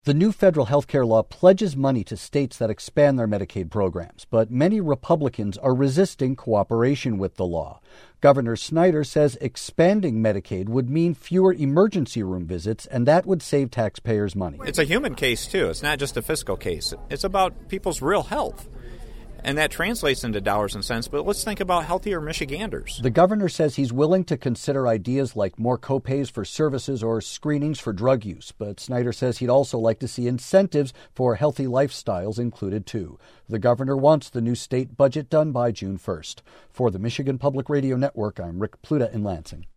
The new federal health care law pledges money to states that expand their Medicaid programs, but many Republicans are resisting cooperation with the law. Governor Snyder says expanding Medicaid would mean fewer emergency room visits, and that would save taxpayers money. It's a human case, too. It's not just a fiscal case. It's about people's real health. And that translates into dollars and cents, but let's think about healthier Michiganders. The governor says he's willing to consider ideas like more copays for services or screenings for drug use, but Snyder says he'd also like to see incentives for healthy lifestyles included, too. The governor wants the new state budget done by June 1st. For the Michigan Public Radio Network, I'm Rick Pluta in Lansing.